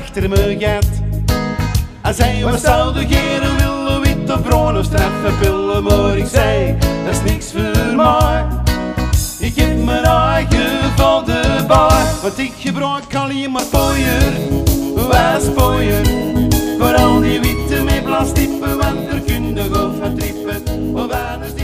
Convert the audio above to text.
achter me gaat. Hij zei, wat zou de geren willen, wit of bruin of straffe pillen? Maar ik zei, dat is niks voor mij. Ik heb mijn eigen van de bar, want ik gebruik alleen maar pooier, wijspooier. Voor al die witte met blastippen, want er kun je goed van trippen.